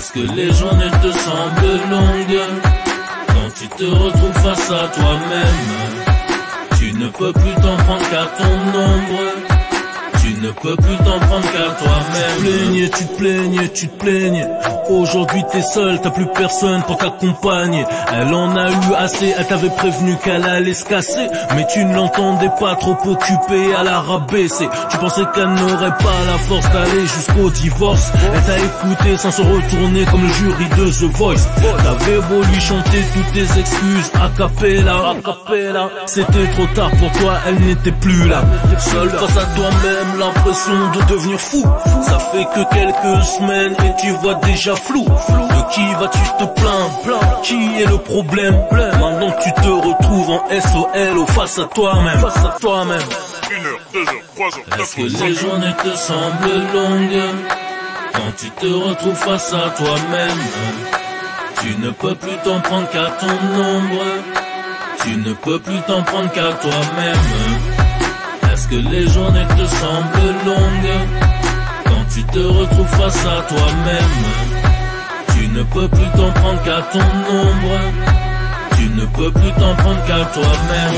Est-ce que les journées te semblent longues quand tu te retrouves face à toi-même? Tu ne peux plus t'en prendre qu'à ton ombre. Tu ne peux plus t'en prendre qu'à toi-même. Tu te plaignais. Aujourd'hui t'es seul, t'as plus personne pour t'accompagner. Elle en a eu assez, elle t'avait prévenu qu'elle allait se casser, mais tu ne l'entendais pas, trop occupée à la rabaisser. Tu pensais qu'elle n'aurait pas la force d'aller jusqu'au divorce. Elle t'a écouté sans se retourner comme le jury de The Voice. T'avais beau lui chanter toutes tes excuses a cappella. C'était trop tard pour toi, elle n'était plus là. Seule face à toi-même, l'impression de devenir fou. Ça fait que quelques semaines et tu vois déjà flou. De qui vas-tu te plaindre? Qui est le problème? Maintenant tu te retrouves en SOL face à toi-même. 1 heure, 2 heures, 3 heures, 4 heures. Est-ce que les journées te semblent longues quand tu te retrouves face à toi-même? Tu ne peux plus t'en prendre qu'à ton ombre. Tu ne peux plus t'en prendre qu'à toi-même. Est-ce que les journées te semblent longues quand tu te retrouves face à toi-même? Tu ne peux plus t'en prendre qu'à ton ombre. Tu ne peux plus t'en prendre qu'à toi-même.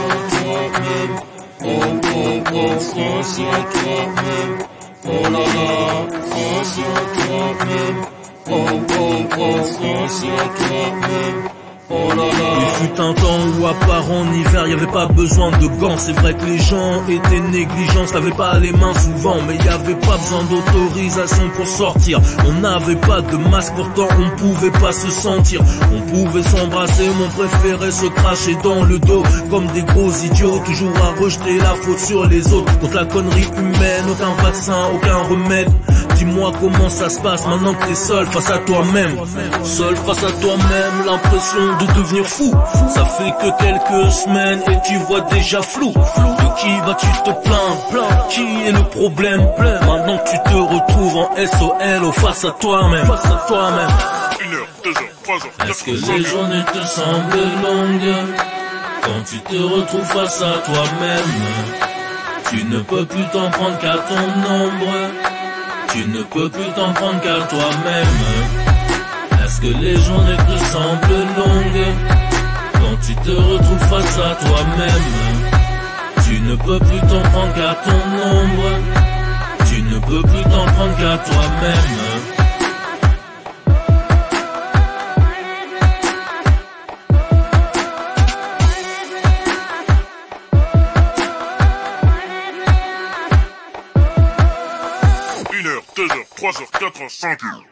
Pense à toi-même. Oh là là, pense à toi-même. Pense à toi-même. Oh là là. Il fut un temps où à part en hiver y avait pas besoin de gants. C'est vrai que les gens étaient négligents, s'avaient pas les mains souvent, mais y avait pas besoin d'autorisation pour sortir. On n'avait pas de masque, pourtant on pouvait pas se sentir. On pouvait s'embrasser, mon préféré se cracher dans le dos comme des gros idiots, toujours à rejeter la faute sur les autres. Contre la connerie humaine, aucun vaccin, aucun remède. Dis-moi comment ça se passe maintenant que t'es seul face à toi-même. Seul face à toi-même, l'impression de devenir fou. Ça fait que quelques semaines et tu vois déjà flou. De qui vas-tu te plaindre? Qui est le problème? Maintenant que tu te retrouves en SOL face à toi-même. 1 heure, 2 heures, 3 heures, 4 heures. Est-ce que les journées te semblent longues quand tu te retrouves face à toi-même? Tu ne peux plus t'en prendre qu'à ton ombre. Tu ne peux plus t'en prendre qu'à toi-même. Est-ce que les journées te semblent longues quand tu te retrouves face à toi-même? Tu ne peux plus t'en prendre qu'à ton ombre. Tu ne peux plus t'en prendre qu'à toi-même. Une heure, 2 heures, 3 heures, 4 heures, 5 heures.